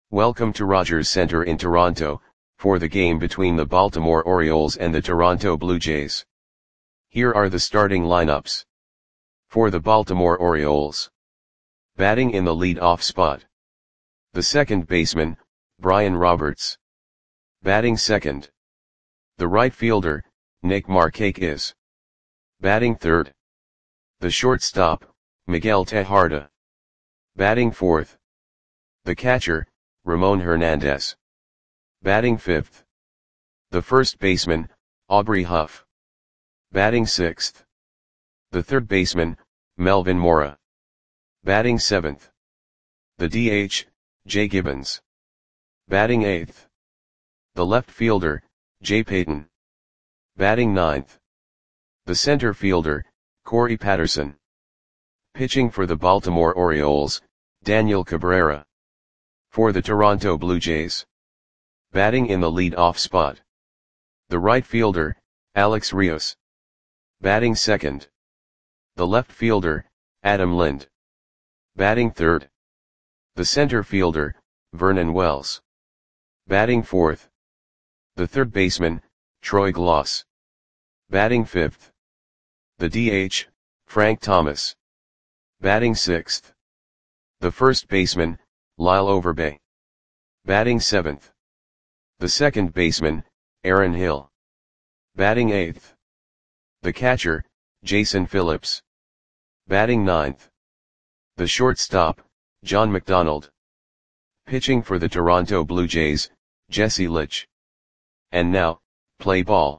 Welcome to Rogers Centre in Toronto, for the game between the Baltimore Orioles and the Toronto Blue Jays. Here are the starting lineups. For the Baltimore Orioles. Batting in the lead-off spot. The second baseman, Brian Roberts. Batting second. The right fielder, Nick Markakis. Batting third. The shortstop, Miguel Tejada. Batting fourth. The catcher, Ramon Hernandez. Batting fifth. The first baseman, Aubrey Huff. Batting sixth. The third baseman, Melvin Mora. Batting seventh. The DH, Jay Gibbons. Batting eighth. The left fielder, Jay Payton. Batting ninth. The center fielder, Corey Patterson. Pitching for the Baltimore Orioles, Daniel Cabrera. For the Toronto Blue Jays. Batting in the lead-off spot. The right fielder, Alex Rios. Batting second. The left fielder, Adam Lind. Batting third. The center fielder, Vernon Wells. Batting fourth. The third baseman, Troy Glaus. Batting fifth. The DH, Frank Thomas. Batting sixth. The first baseman, Lyle Overbay. Batting seventh. The second baseman, Aaron Hill. Batting eighth. The catcher, Jason Phillips. Batting ninth. The shortstop, John McDonald. Pitching for the Toronto Blue Jays, Jesse Litch. And now, play ball.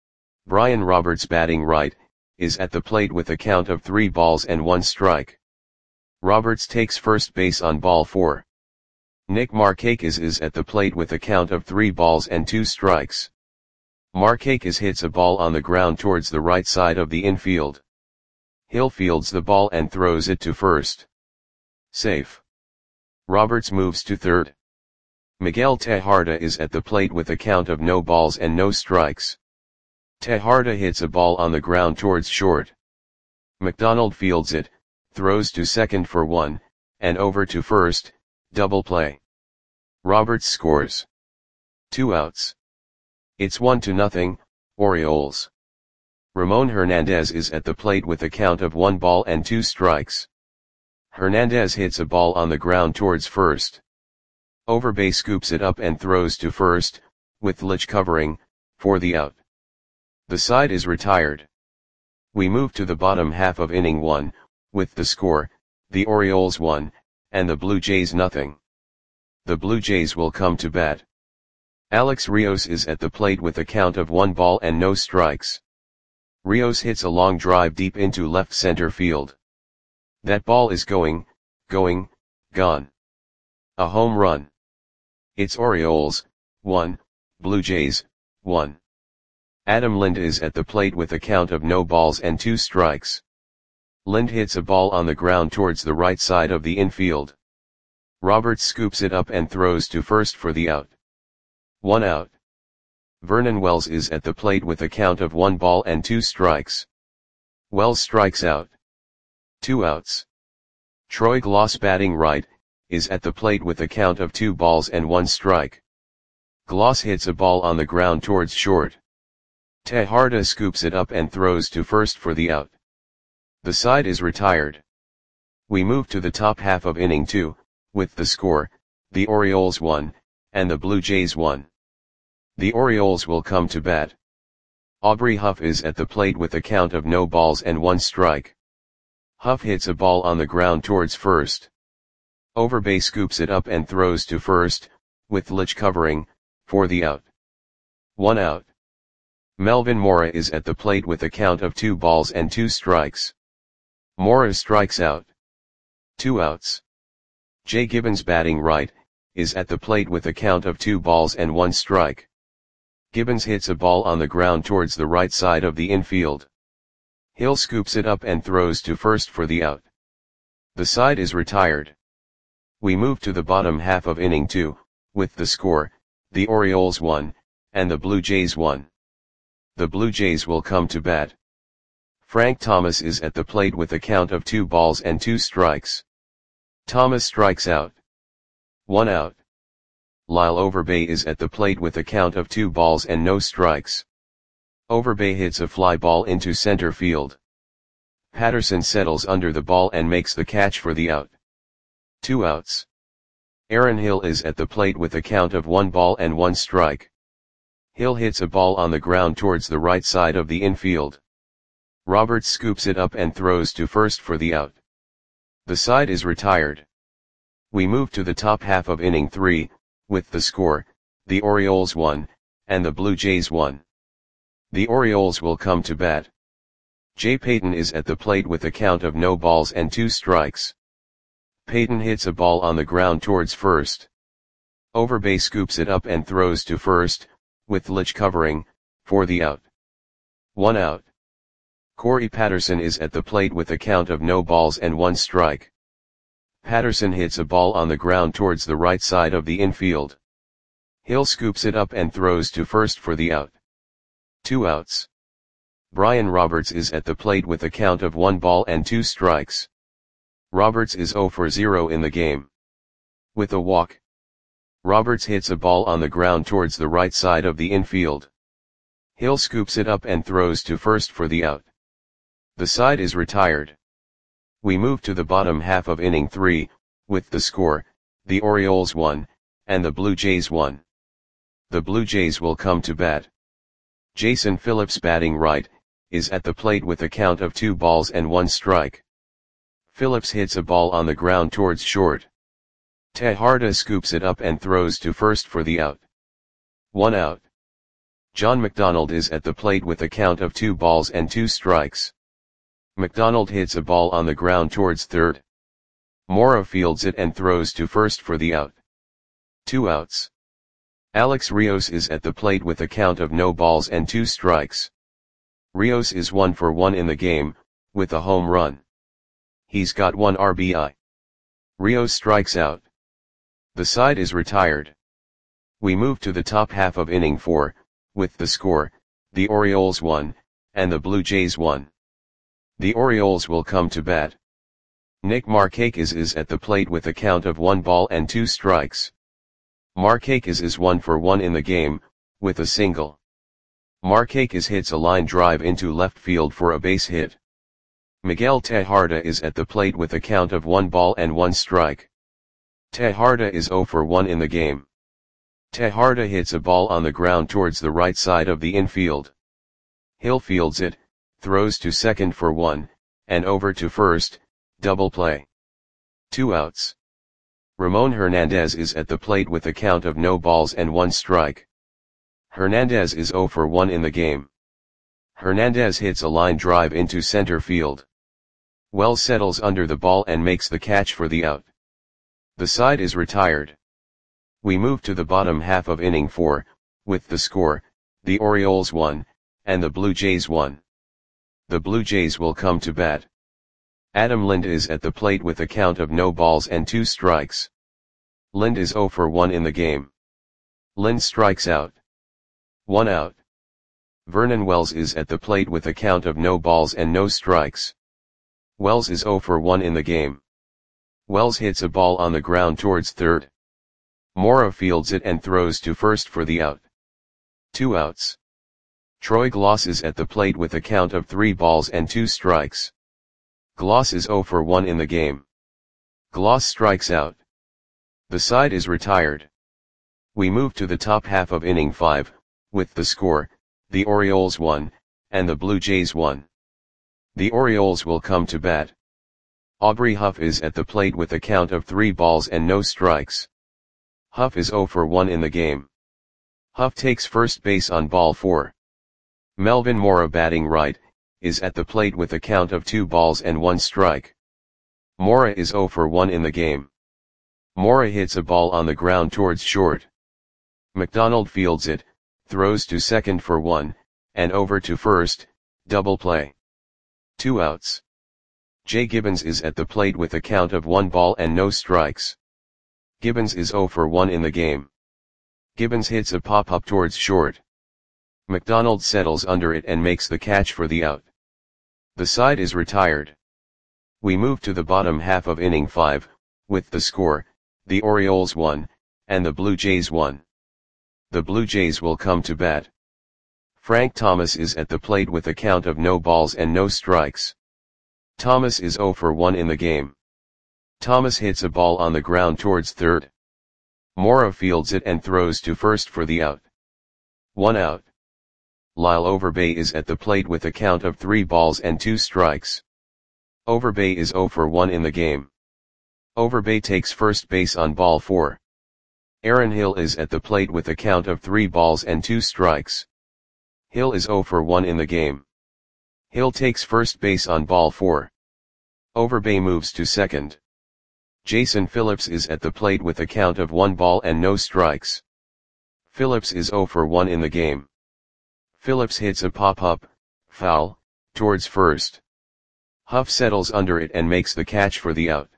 Brian Roberts batting right, is at the plate with a count of 3 balls and 1 strike. Roberts takes first base on ball 4. Nick Markakis is at the plate with a count of 3 balls and 2 strikes. Markakis hits a ball on the ground towards the right side of the infield. Hill fields the ball and throws it to first. Safe. Roberts moves to third. Miguel Tejada is at the plate with a count of no balls and no strikes. Tejada hits a ball on the ground towards short. McDonald fields it, throws to second for 1, and over to first, double play. Roberts scores. 2 outs. It's 1-0, Orioles. Ramon Hernandez is at the plate with a count of 1 ball and 2 strikes. Hernandez hits a ball on the ground towards first. Overbay scoops it up and throws to first, with Litch covering, for the out. The side is retired. We move to the bottom half of inning 1, with the score, the Orioles 1, and the Blue Jays 0. The Blue Jays will come to bat. Alex Rios is at the plate with a count of 1 ball and no strikes. Rios hits a long drive deep into left center field. That ball is gone. A home run. It's Orioles, 1, Blue Jays, 1. Adam Lind is at the plate with a count of no balls and 2 strikes. Lind hits a ball on the ground towards the right side of the infield. Roberts scoops it up and throws to first for the out. 1 out. Vernon Wells is at the plate with a count of 1 ball and 2 strikes. Wells strikes out. 2 outs. Troy Glaus batting right, is at the plate with a count of 2 balls and 1 strike. Glaus hits a ball on the ground towards short. Tejada scoops it up and throws to first for the out. The side is retired. We move to the top half of inning 2, with the score, the Orioles 1, and the Blue Jays 1. The Orioles will come to bat. Aubrey Huff is at the plate with a count of no balls and 1 strike. Huff hits a ball on the ground towards first. Overbay scoops it up and throws to first, with Litch covering, for the out. 1 out. Melvin Mora is at the plate with a count of 2 balls and 2 strikes. Mora strikes out. 2 outs. Jay Gibbons batting right, is at the plate with a count of 2 balls and 1 strike. Gibbons hits a ball on the ground towards the right side of the infield. Hill scoops it up and throws to first for the out. The side is retired. We move to the bottom half of inning 2, with the score, the Orioles 1, and the Blue Jays 1. The Blue Jays will come to bat. Frank Thomas is at the plate with a count of 2 balls and 2 strikes. Thomas strikes out. 1 out. Lyle Overbay is at the plate with a count of 2 balls and no strikes. Overbay hits a fly ball into center field. Patterson settles under the ball and makes the catch for the out. 2 outs. Aaron Hill is at the plate with a count of 1 ball and 1 strike. Hill hits a ball on the ground towards the right side of the infield. Roberts scoops it up and throws to first for the out. The side is retired. We move to the top half of inning 3, with the score, the Orioles 1, and the Blue Jays 1. The Orioles will come to bat. Jay Payton is at the plate with a count of no balls and 2 strikes. Payton hits a ball on the ground towards first. Overbay scoops it up and throws to first, with Litch covering, for the out. 1 out. Corey Patterson is at the plate with a count of no balls and 1 strike. Patterson hits a ball on the ground towards the right side of the infield. Hill scoops it up and throws to first for the out. 2 outs. Brian Roberts is at the plate with a count of 1 ball and 2 strikes. Roberts is 0 for 0 in the game. With a walk. Roberts hits a ball on the ground towards the right side of the infield. Hill scoops it up and throws to first for the out. The side is retired. We move to the bottom half of inning 3, with the score, the Orioles 1, and the Blue Jays 1. The Blue Jays will come to bat. Jason Phillips, batting right, is at the plate with a count of 2 balls and 1 strike. Phillips hits a ball on the ground towards short. Tejada scoops it up and throws to first for the out. 1 out. John McDonald is at the plate with a count of 2 balls and 2 strikes. McDonald hits a ball on the ground towards third. Mora fields it and throws to first for the out. 2 outs. Alex Rios is at the plate with a count of no balls and 2 strikes. Rios is 1 for 1 in the game, with a home run. He's got 1 RBI. Rios strikes out. The side is retired. We move to the top half of inning 4, with the score, the Orioles 1, and the Blue Jays 1. The Orioles will come to bat. Nick Markakis is at the plate with a count of 1 ball and 2 strikes. Markakis is 1 for 1 in the game, with a single. Markakis hits a line drive into left field for a base hit. Miguel Tejada is at the plate with a count of 1 ball and 1 strike. Tejada is 0 for 1 in the game. Tejada hits a ball on the ground towards the right side of the infield. Hill fields it, throws to second for 1, and over to first, double play. 2 outs. Ramon Hernandez is at the plate with a count of no balls and 1 strike. Hernandez is 0 for 1 in the game. Hernandez hits a line drive into center field. Wells settles under the ball and makes the catch for the out. The side is retired. We move to the bottom half of inning 4, with the score, the Orioles 1, and the Blue Jays 1. The Blue Jays will come to bat. Adam Lind is at the plate with a count of no balls and 2 strikes. Lind is 0 for 1 in the game. Lind strikes out. 1 out. Vernon Wells is at the plate with a count of no balls and no strikes. Wells is 0 for 1 in the game. Wells hits a ball on the ground towards third. Mora fields it and throws to first for the out. 2 outs. Troy Gloss is at the plate with a count of 3 balls and 2 strikes. Gloss is 0 for 1 in the game. Gloss strikes out. The side is retired. We move to the top half of inning 5, with the score, the Orioles 1, and the Blue Jays 1. The Orioles will come to bat. Aubrey Huff is at the plate with a count of 3 balls and no strikes. Huff is 0 for 1 in the game. Huff takes first base on ball 4. Melvin Mora, batting right, is at the plate with a count of 2 balls and 1 strike. Mora is 0 for 1 in the game. Mora hits a ball on the ground towards short. McDonald fields it, throws to second for 1, and over to first, double play. 2 outs. Jay Gibbons is at the plate with a count of 1 ball and no strikes. Gibbons is 0 for 1 in the game. Gibbons hits a pop-up towards short. McDonald settles under it and makes the catch for the out. The side is retired. We move to the bottom half of inning 5, with the score, the Orioles 1, and the Blue Jays 1. The Blue Jays will come to bat. Frank Thomas is at the plate with a count of no balls and no strikes. Thomas is 0 for 1 in the game. Thomas hits a ball on the ground towards third. Mora fields it and throws to first for the out. 1 out. Lyle Overbay is at the plate with a count of 3 balls and 2 strikes. Overbay is 0 for 1 in the game. Overbay takes first base on ball 4. Aaron Hill is at the plate with a count of 3 balls and 2 strikes. Hill is 0 for 1 in the game. Hill takes first base on ball 4. Overbay moves to second. Jason Phillips is at the plate with a count of 1 ball and no strikes. Phillips is 0 for 1 in the game. Phillips hits a pop-up, foul, towards first. Huff settles under it and makes the catch for the out.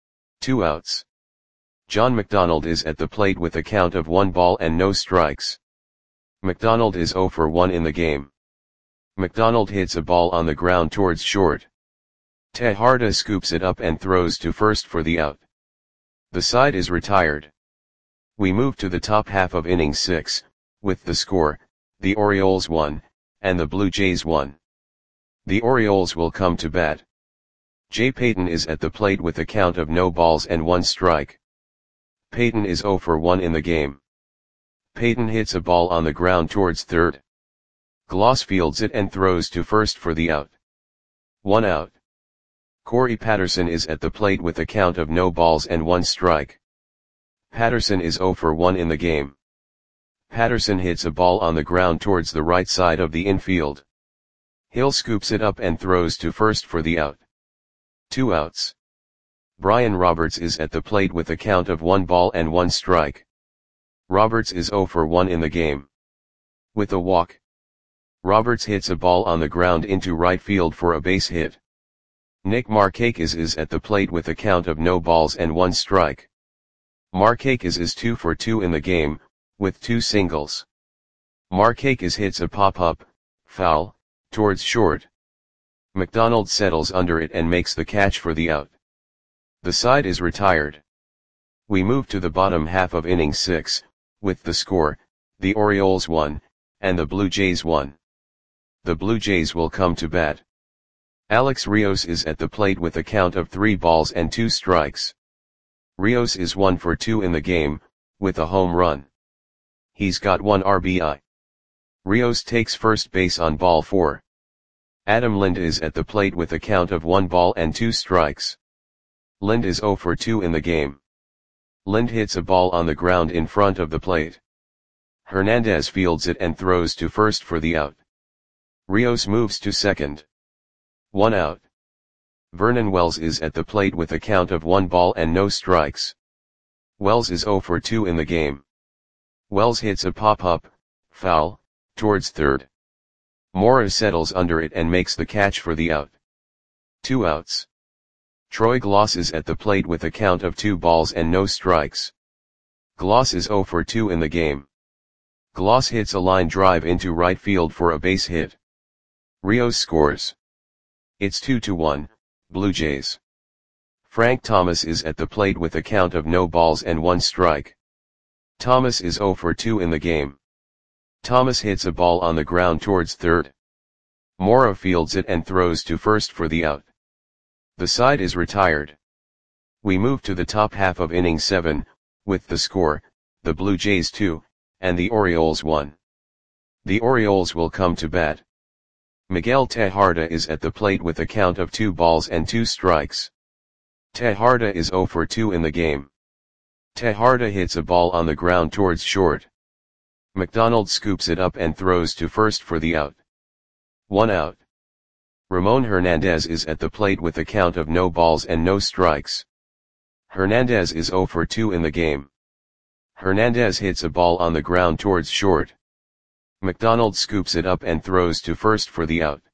2 outs. John McDonald is at the plate with a count of 1 ball and no strikes. McDonald is 0 for 1 in the game. McDonald hits a ball on the ground towards short. Tejada scoops it up and throws to first for the out. The side is retired. We move to the top half of inning 6, with the score, the Orioles 1, and the Blue Jays 1. The Orioles will come to bat. Jay Payton is at the plate with a count of no balls and 1 strike. Payton is 0 for 1 in the game. Payton hits a ball on the ground towards third. Gloss fields it and throws to first for the out. 1 out. Corey Patterson is at the plate with a count of no balls and 1 strike. Patterson is 0 for 1 in the game. Patterson hits a ball on the ground towards the right side of the infield. Hill scoops it up and throws to first for the out. 2 outs. Brian Roberts is at the plate with a count of 1 ball and 1 strike. Roberts is 0 for 1 in the game. With a walk. Roberts hits a ball on the ground into right field for a base hit. Nick Markakis is at the plate with a count of no balls and 1 strike. Markakis is 2 for 2 in the game, with 2 singles. Markakis hits a pop-up, foul, towards short. McDonald settles under it and makes the catch for the out. The side is retired. We move to the bottom half of inning 6, with the score, the Orioles 1, and the Blue Jays 1. The Blue Jays will come to bat. Alex Rios is at the plate with a count of 3 balls and 2 strikes. Rios is 1 for 2 in the game, with a home run. He's got 1 RBI. Rios takes first base on ball 4. Adam Lind is at the plate with a count of 1 ball and 2 strikes. Lind is 0 for 2 in the game. Lind hits a ball on the ground in front of the plate. Hernandez fields it and throws to first for the out. Rios moves to second. 1 out. Vernon Wells is at the plate with a count of 1 ball and no strikes. Wells is 0 for 2 in the game. Wells hits a pop-up, foul, towards third. Mora settles under it and makes the catch for the out. 2 outs. Troy Gloss is at the plate with a count of 2 balls and no strikes. Gloss is 0 for 2 in the game. Gloss hits a line drive into right field for a base hit. Rios scores. It's 2-1, Blue Jays. Frank Thomas is at the plate with a count of no balls and 1 strike. Thomas is 0 for 2 in the game. Thomas hits a ball on the ground towards third. Mora fields it and throws to first for the out. The side is retired. We move to the top half of inning 7, with the score, the Blue Jays 2, and the Orioles 1. The Orioles will come to bat. Miguel Tejada is at the plate with a count of 2 balls and 2 strikes. Tejada is 0 for 2 in the game. Tejada hits a ball on the ground towards short. McDonald scoops it up and throws to first for the out. 1 out. Ramon Hernandez is at the plate with a count of no balls and no strikes. Hernandez is 0 for 2 in the game. Hernandez hits a ball on the ground towards short. McDonald scoops it up and throws to first for the out.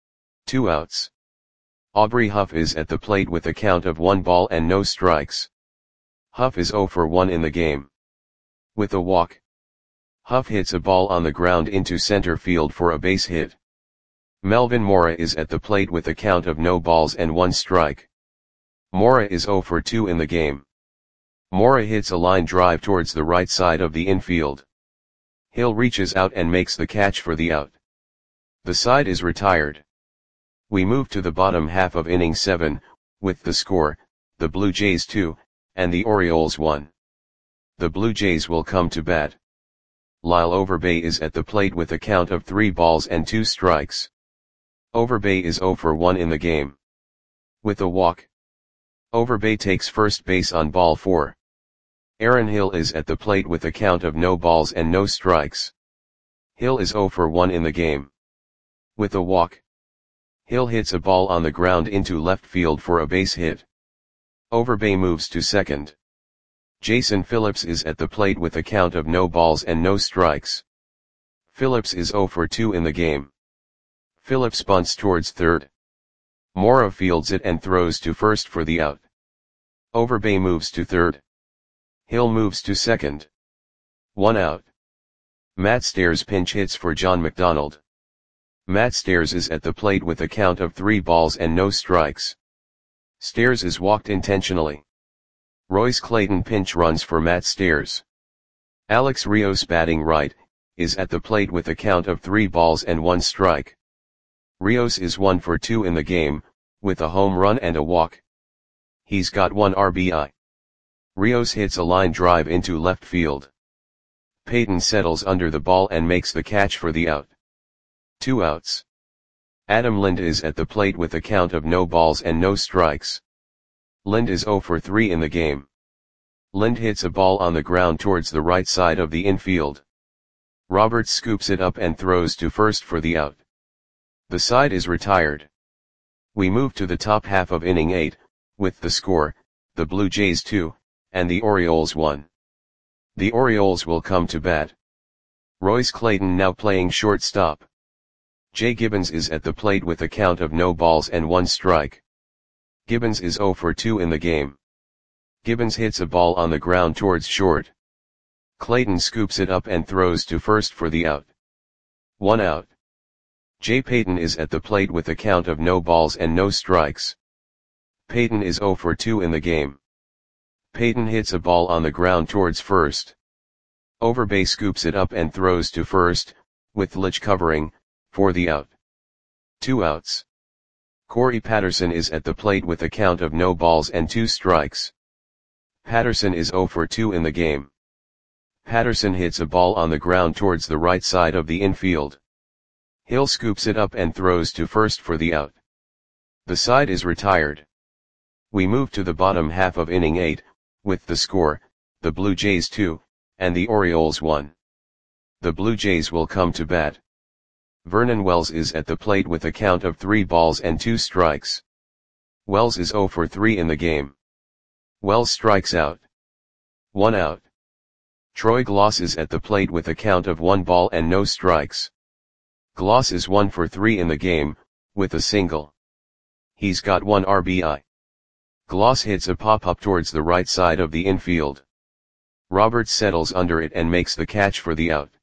2 outs. Aubrey Huff is at the plate with a count of 1 ball and no strikes. Huff is 0 for 1 in the game. With a walk. Huff hits a ball on the ground into center field for a base hit. Melvin Mora is at the plate with a count of no balls and 1 strike. Mora is 0 for 2 in the game. Mora hits a line drive towards the right side of the infield. Hill reaches out and makes the catch for the out. The side is retired. We move to the bottom half of inning 7, with the score, the Blue Jays 2, and the Orioles 1. The Blue Jays will come to bat. Lyle Overbay is at the plate with a count of 3 balls and 2 strikes. Overbay is 0 for 1 in the game. With a walk, Overbay takes first base on ball 4. Aaron Hill is at the plate with a count of no balls and no strikes. Hill is 0 for 1 in the game. With a walk, Hill hits a ball on the ground into left field for a base hit. Overbay moves to second. Jason Phillips is at the plate with a count of no balls and no strikes. Phillips is 0 for 2 in the game. Phillips bunts towards third. Mora fields it and throws to first for the out. Overbay moves to third. Hill moves to second. 1 out. Matt Stairs pinch hits for John McDonald. Matt Stairs is at the plate with a count of 3 balls and no strikes. Stairs is walked intentionally. Royce Clayton pinch runs for Matt Stairs. Alex Rios batting right, is at the plate with a count of 3 balls and 1 strike. Rios is 1 for 2 in the game, with a home run and a walk. He's got 1 RBI. Rios hits a line drive into left field. Peyton settles under the ball and makes the catch for the out. 2 outs. Adam Lind is at the plate with a count of no balls and no strikes. Lind is 0 for 3 in the game. Lind hits a ball on the ground towards the right side of the infield. Roberts scoops it up and throws to first for the out. The side is retired. We move to the top half of inning 8, with the score, the Blue Jays 2, and the Orioles 1. The Orioles will come to bat. Royce Clayton now playing shortstop. Jay Gibbons is at the plate with a count of no balls and 1 strike. Gibbons is 0 for 2 in the game. Gibbons hits a ball on the ground towards short. Clayton scoops it up and throws to first for the out. 1 out. Jay Payton is at the plate with a count of no balls and no strikes. Payton is 0 for 2 in the game. Payton hits a ball on the ground towards first. Overbay scoops it up and throws to first, with Litch covering, for the out. 2 outs. Corey Patterson is at the plate with a count of no balls and 2 strikes. Patterson is 0 for 2 in the game. Patterson hits a ball on the ground towards the right side of the infield. Hill scoops it up and throws to first for the out. The side is retired. We move to the bottom half of inning 8, with the score, the Blue Jays 2, and the Orioles 1. The Blue Jays will come to bat. Vernon Wells is at the plate with a count of 3 balls and 2 strikes. Wells is 0 for 3 in the game. Wells strikes out. 1 out. Troy Gloss is at the plate with a count of 1 ball and no strikes. Gloss is 1 for 3 in the game, with a single. He's got 1 RBI. Gloss hits a pop-up towards the right side of the infield. Roberts settles under it and makes the catch for the out.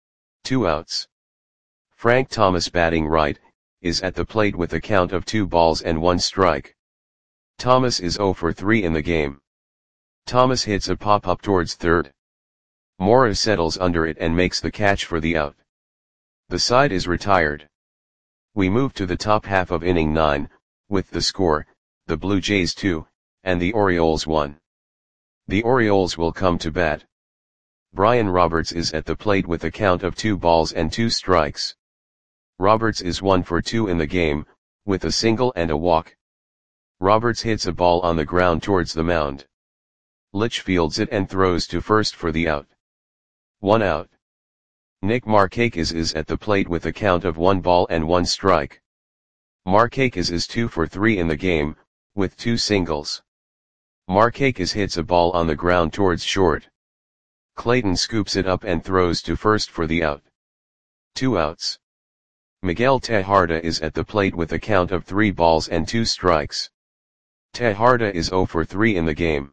2 outs. Frank Thomas batting right, is at the plate with a count of 2 balls and 1 strike. Thomas is 0 for 3 in the game. Thomas hits a pop-up towards third. Mora settles under it and makes the catch for the out. The side is retired. We move to the top half of inning 9, with the score, the Blue Jays 2, and the Orioles 1. The Orioles will come to bat. Brian Roberts is at the plate with a count of 2 balls and 2 strikes. Roberts is 1 for 2 in the game, with a single and a walk. Roberts hits a ball on the ground towards the mound. Litch fields it and throws to first for the out. 1 out. Nick Markakis is at the plate with a count of 1 ball and 1 strike. Markakis is 2 for 3 in the game, with 2 singles. Markakis hits a ball on the ground towards short. Clayton scoops it up and throws to first for the out. 2 outs. Miguel Tejada is at the plate with a count of 3 balls and 2 strikes. Tejada is 0 for 3 in the game.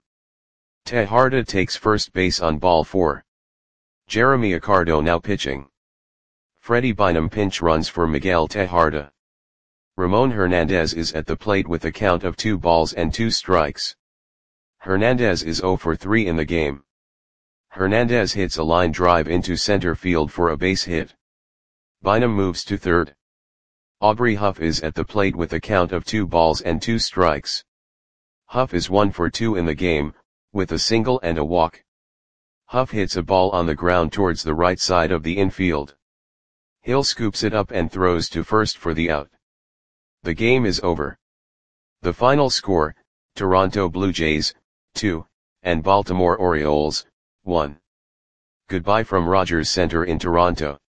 Tejada takes first base on ball 4. Jeremy Accardo now pitching. Freddie Bynum pinch runs for Miguel Tejada. Ramon Hernandez is at the plate with a count of 2 balls and 2 strikes. Hernandez is 0 for 3 in the game. Hernandez hits a line drive into center field for a base hit. Bynum moves to third. Aubrey Huff is at the plate with a count of 2 balls and 2 strikes. Huff is 1 for 2 in the game, with a single and a walk. Huff hits a ball on the ground towards the right side of the infield. Hill scoops it up and throws to first for the out. The game is over. The final score, Toronto Blue Jays, 2, and Baltimore Orioles, 1. Goodbye from Rogers Center in Toronto.